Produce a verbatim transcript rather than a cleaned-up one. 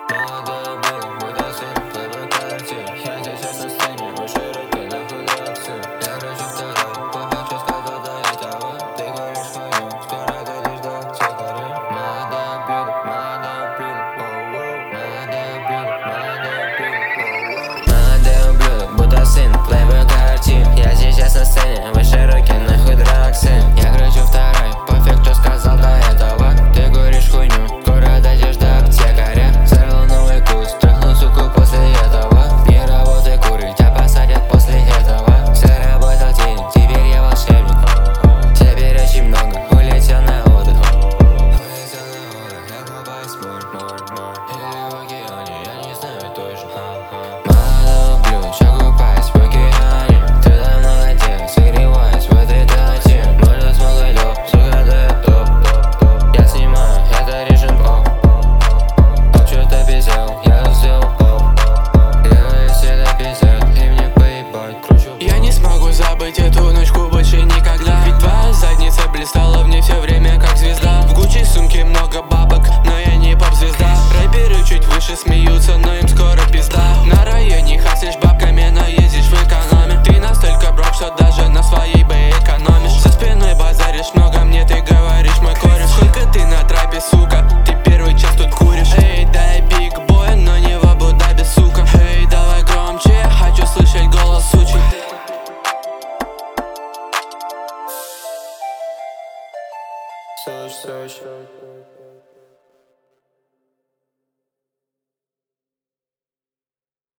Молодой был, будто сын, плыву карте. Я сейчас на сцене, мой широкий нахуй акцию. Я кручу второй, папа что сказал до этого. Ты говоришь хуйню, скоро дойдешь до аптекаря. Молодая блюдо, молодое блюдо, воу-воу. Молодое блюдо, молодое блюдо, воу-воу. Молодое блюдо, будто сын, плыву карте. Я сейчас на сцене, мой широкий нахуй драксы. Я кручу второй, пофиг, кто сказал до этого. Ты говоришь хуйню, скоро дойдешь до аптекаря. Завел новый курс, трахнул суку после этого. Не работай, курить, тебя посадят после этого. Заработал денег, теперь я волшебник. Теперь очень много, улетел на отдых. Улетел на отдых, я купаюсь море, море, море. Или в океане, я не знаю точно. Молодой блюд, ща купаюсь в океане. Ты там молодец, согреваюсь в этой таче. Можно смогла лёг, сука, да я топ, топ, топ. Я снимаю, это режим оп. Оп, что-то пиздел, я взял оп. Я если это пиздят, и мне поебать, кручу. Я не смогу забыть эту ночку больше никогда. Ведь твоя задница блистала в ней все время как звезда. В Гуччи сумке много бабок, но я не поп-звезда. Рэперы чуть выше смеются, но им скоро пизда. На районе хаслишь бабками, но ездишь в экономе. Ты настолько брок, что даже на своей бы экономишь. За спиной базаришь много, мне ты говоришь, мой кореш. Сколько ты на трапе, сука, ты первый час тут куришь. Эй, дай биг бой, но не в Абу-Даби, сука. Эй, давай громче, я хочу слышать голос сучи.